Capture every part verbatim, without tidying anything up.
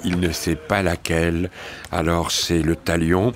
il ne sait pas laquelle. Alors c'est le talion,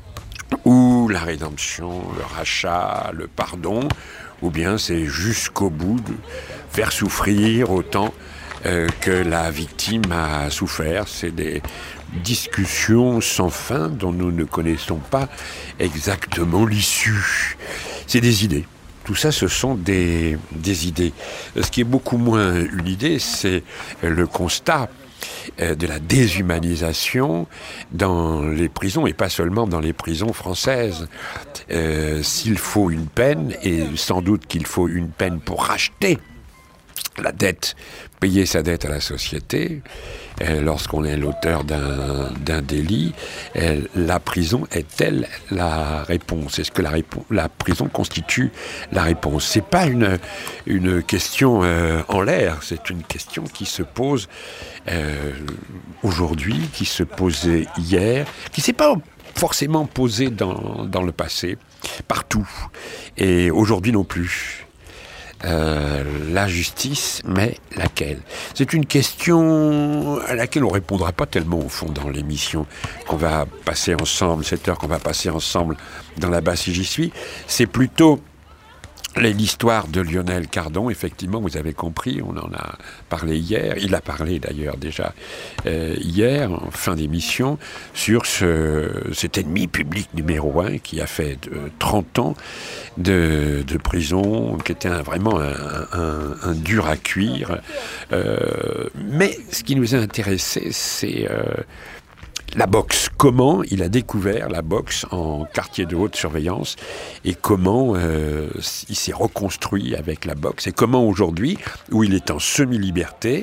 ou la rédemption, le rachat, le pardon, ou bien c'est jusqu'au bout de faire souffrir autant euh, que la victime a souffert. C'est des discussions sans fin dont nous ne connaissons pas exactement l'issue. C'est des idées. Tout ça, ce sont des, des idées. Ce qui est beaucoup moins une idée, c'est le constat de la déshumanisation dans les prisons, et pas seulement dans les prisons françaises. Euh, s'il faut une peine, et sans doute qu'il faut une peine pour racheter la dette, payer sa dette à la société, euh, lorsqu'on est l'auteur d'un, d'un délit, euh, la prison est-elle la réponse? Est-ce que la, réponse, la prison constitue la réponse? C'est pas une, une question euh, en l'air, c'est une question qui se pose euh, aujourd'hui, qui se posait hier, qui s'est pas forcément posée dans, dans le passé, partout, et aujourd'hui non plus. Euh, la justice, mais laquelle? C'est une question à laquelle on ne répondra pas tellement au fond dans l'émission qu'on va passer ensemble, cette heure qu'on va passer ensemble dans la Basse si j'y suis. C'est plutôt l'histoire de Lionel Cardon. Effectivement, vous avez compris, on en a parlé hier, il a parlé d'ailleurs déjà euh, hier, en fin d'émission, sur ce, cet ennemi public numéro un qui a fait euh, trente ans de, de prison, qui était un, vraiment un, un, un dur à cuire. Euh, mais ce qui nous a intéressé, c'est euh, la boxe. Comment il a découvert la boxe en quartier de haute surveillance et comment euh, il s'est reconstruit avec la boxe et comment aujourd'hui, où il est en semi-liberté,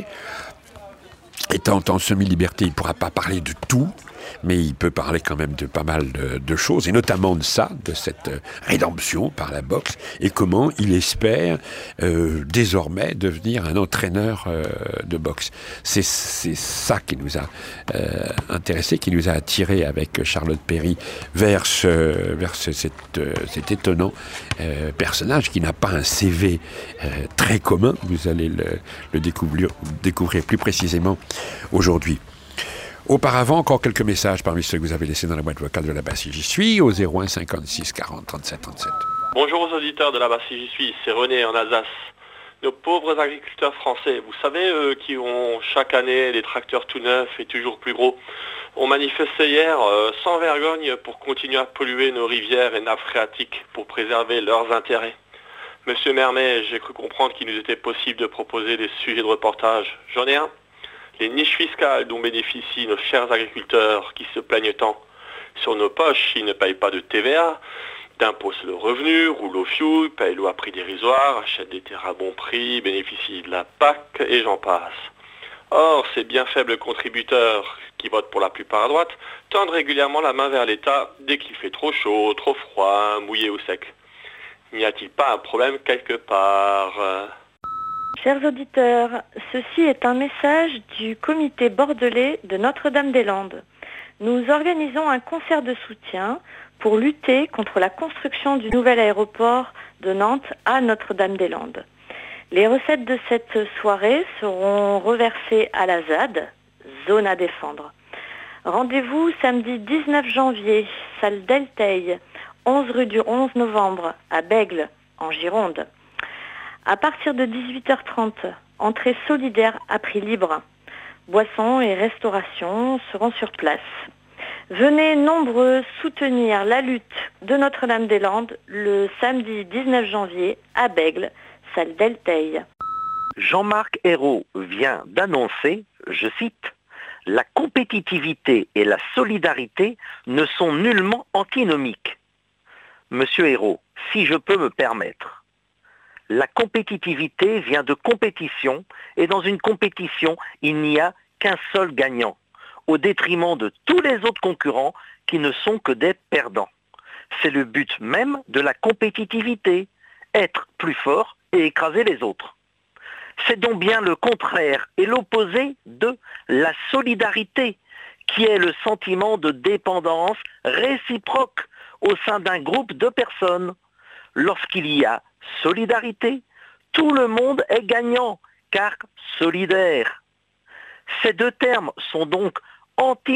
étant en semi-liberté, il ne pourra pas parler de tout, mais il peut parler quand même de pas mal de, de choses, et notamment de ça, de cette rédemption par la boxe, et comment il espère euh, désormais devenir un entraîneur euh, de boxe. C'est, c'est ça qui nous a euh, intéressés, qui nous a attirés avec Charlotte Perry vers, ce, vers ce, cette, euh, cet étonnant euh, personnage qui n'a pas un C V euh, très commun. Vous allez le, le découvrir, découvrir plus précisément aujourd'hui. Auparavant, encore quelques messages parmi ceux que vous avez laissés dans la boîte vocale de la Basse si j'y suis, au zéro un cinquante-six quarante trente-sept trente-sept. Bonjour aux auditeurs de la Basse si j'y suis, c'est René en Alsace. Nos pauvres agriculteurs français, vous savez, eux qui ont chaque année des tracteurs tout neufs et toujours plus gros, ont manifesté hier euh, sans vergogne pour continuer à polluer nos rivières et nappes phréatiques pour préserver leurs intérêts. Monsieur Mermet, j'ai cru comprendre qu'il nous était possible de proposer des sujets de reportage. J'en ai un. Les niches fiscales dont bénéficient nos chers agriculteurs qui se plaignent tant. Sur nos poches, ils ne payent pas de T V A, d'impôts sur le revenu, roulent au fioul, payent l'eau à prix dérisoire, achètent des terres à bon prix, bénéficient de la P A C et j'en passe. Or, ces bien faibles contributeurs, qui votent pour la plupart à droite, tendent régulièrement la main vers l'État dès qu'il fait trop chaud, trop froid, mouillé ou sec. N'y a-t-il pas un problème quelque part ? Chers auditeurs, ceci est un message du comité bordelais de Notre-Dame-des-Landes. Nous organisons un concert de soutien pour lutter contre la construction du nouvel aéroport de Nantes à Notre-Dame-des-Landes. Les recettes de cette soirée seront reversées à la Z A D, zone à défendre. Rendez-vous samedi dix-neuf janvier, salle Delteil, onze rue du onze novembre, à Bègles, en Gironde. À partir de dix-huit heures trente, entrée solidaire à prix libre. Boissons et restauration seront sur place. Venez nombreux soutenir la lutte de Notre-Dame-des-Landes le samedi dix-neuf janvier à Bègles, salle Delteil. Jean-Marc Ayrault vient d'annoncer, je cite, « La compétitivité et la solidarité ne sont nullement antinomiques. » Monsieur Ayrault, si je peux me permettre, la compétitivité vient de compétition, et dans une compétition, il n'y a qu'un seul gagnant, au détriment de tous les autres concurrents qui ne sont que des perdants. C'est le but même de la compétitivité, être plus fort et écraser les autres. C'est donc bien le contraire et l'opposé de la solidarité, qui est le sentiment de dépendance réciproque au sein d'un groupe de personnes. Lorsqu'il y a solidarité, tout le monde est gagnant, car solidaire. Ces deux termes sont donc anti